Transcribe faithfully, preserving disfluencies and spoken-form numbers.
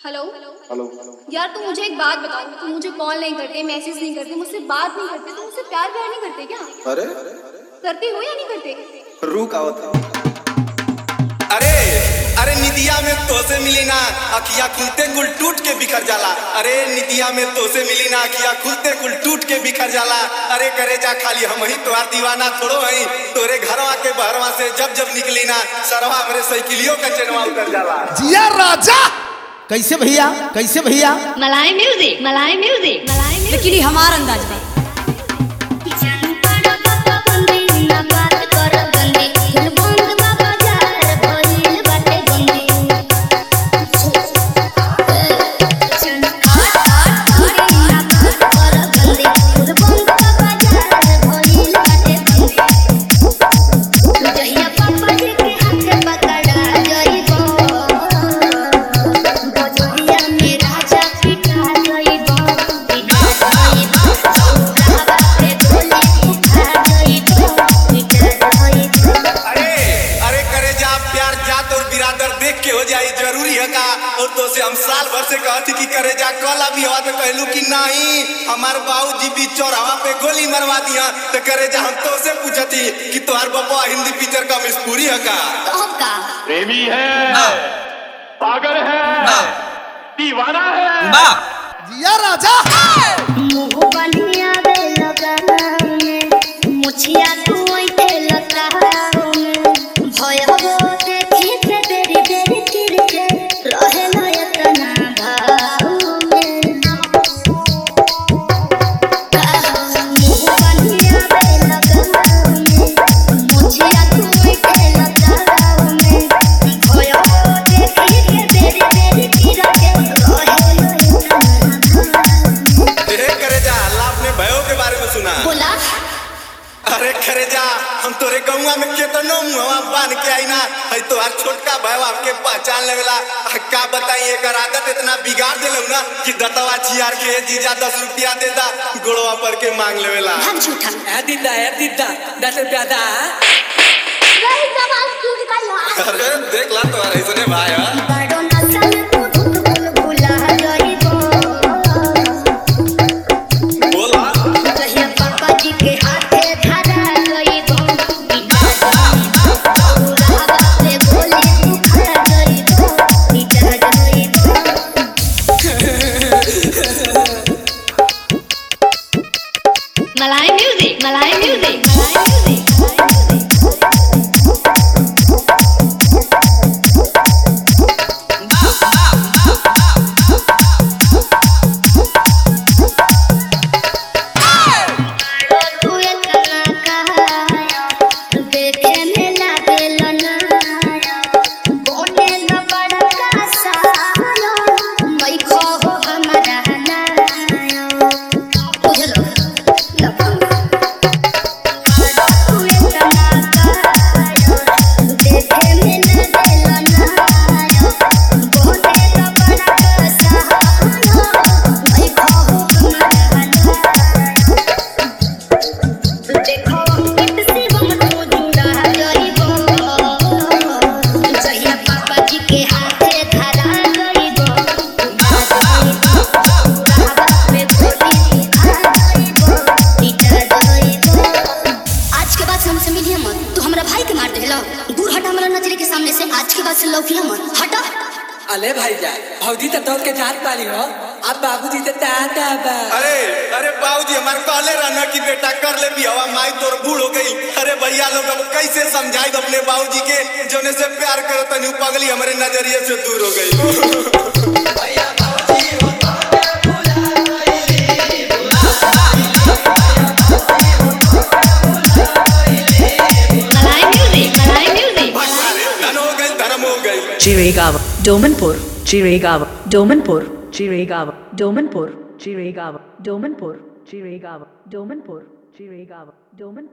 Hello hello. यार तू मुझे एक बात बताओ, तू मुझे कॉल नहीं करते, मैसेज नहीं करते, मुझसे बात नहीं करते, तू मुझसे प्यार प्यार नहीं करते क्या? अरे करते हो या नहीं करते? रुक आओ था। अरे अरे निदिया में तोसे मिली ना अखिया खुलते कुल टूट के बिखर जाला। अरे निदिया में तोसे मिली ना अखिया खुलते कुल टूट के बिखर जाला। अरे करे जा खाली हम ही तोहार दीवाना थोड़ो हई, तोरे घरवा के बहरवा से जब जब निकली ना सरवा मेरे साइकिलियों का चेनवा उतर जाला। जिया राजा कैसे भैया कैसे भैया मलाई म्यूजिक मलाई म्यूजिक मलाई म्यूजिक लेकिन हमार अंदाज में और तो से हम साल भर से कहती कि करे जा कल अभी हवा तो कहलू कि नहीं हमार बाबूजी भी चौराहा पे गोली मरवा दिया। तो करे जा हम तो से पूछती कि तुम्हार बाबा हिंदी पिक्चर का मिसपूरी है का? तो हम का प्रेमी है, पागल है, दीवाना है। जिया राजा मुंह बनिया दे लगा में मुछिया तू ओइते लगा में भय हो देखी के तेरी तेरी तिरके रहे न इतना भाव में। मुंह बनिया दे लगा में मुछिया तू ओइते लगा में भय हो देखी के तेरी तेरी तिरके रहे न इतना करे जा आपने भयो के बारे में सुना? बोला अरे करे जा हम तोरे गौवा में केतनो मुहवा बांध के आई ना है तो हर छोटका भयो आपके पहचान लेवेला। का बताई एकर आदत इतना बिगाड़ देलौ ना कि दतवा छियार के जीजा दस रुपया दे दा गोड़वा पर के मांग लेवेला। हम झूठा ए दीदा ए दीदा दस रुपया दा नहीं सवाल क्यों निकाला? अरे देख ला तुम्हारे इसने भाई है बड़ो नशा में तू धुन धुन भुला जाइबो बोला कहिया पापा जी के हाथे धरा जाइबो बिना रावा से बोले तू खा जाइबो बिना जाइबो। मलाई म्यूजिक मलाई म्यूजिक मलाई म्यूजिक अले भाई जा भौजी तो तोड़ के जात पाली हो अब बाबूजी तो दादा बा। अरे अरे बाबूजी हमारे कहले रहना कि बेटा कर ले भी हवा माई तोर बूढ़ हो गई। अरे भैया लोग अब कैसे समझाए अपने बाबूजी के जोने से प्यार करो तनी पगली हमारे नजरिए से दूर हो गई। Chirigava, Domanpur, Chirigava, Domanpur, Chirigava, Domanpur, Chirigava, Domanpur, Chirigava, Domanpur, Chirigava, Domanpur.